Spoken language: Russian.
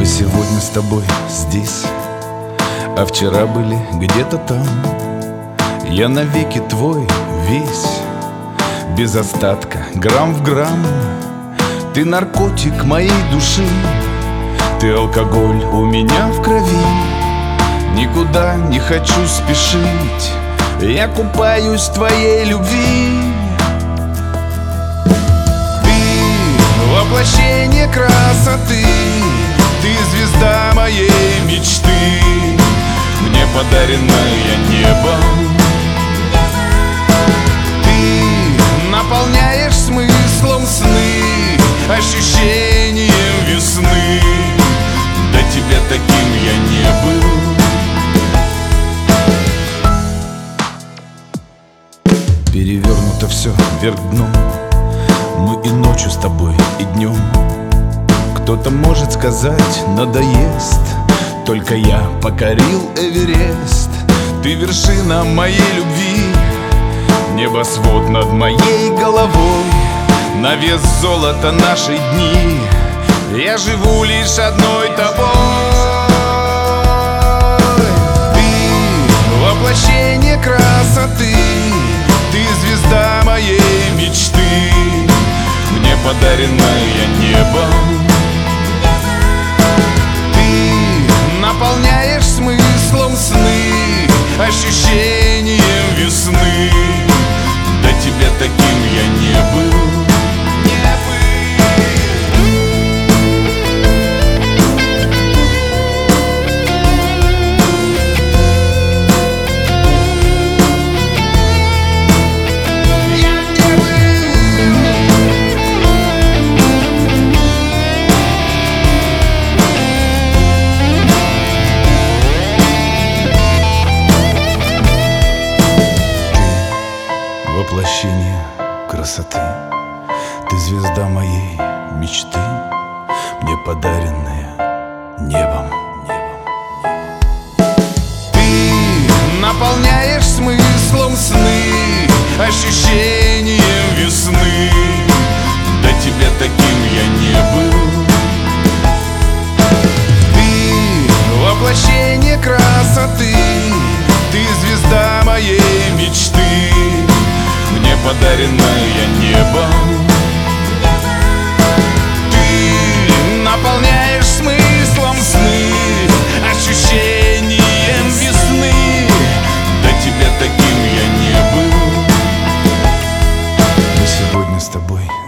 Мы сегодня с тобой здесь, а вчера были где-то там. Я навеки твой весь, без остатка, грамм в грамм. Ты наркотик моей души, ты алкоголь у меня в крови. Никуда не хочу спешить, я купаюсь в твоей любви. Ты воплощение красоты, ты звезда моей мечты, мне подаренное небом. Ты наполняешь смыслом сны, ощущением весны. До тебя таким я не был. Перевернуто все вверх дном, мы и ночью с тобой, и днем. Кто-то может сказать, надоест, только я покорил Эверест. Ты вершина моей любви, небосвод над моей головой, на вес золота наши дни. Я живу лишь одной тобой. Ты воплощение красоты, ты звезда моей мечты, мне подаренное небом. Ты наполняешь смыслом сны, ощущением весны. До тебя таким я не был. Воплощение красоты, ты звезда моей мечты, мне подаренная небом. Ты наполняешь смыслом сны, ощущением весны. До тебя таким я не был. Ты воплощение красоты, ты звезда моей мечты, мне подаренное небом. Ты наполняешь смыслом сны, ощущением весны. До тебя таким я не был. Мы сегодня с тобой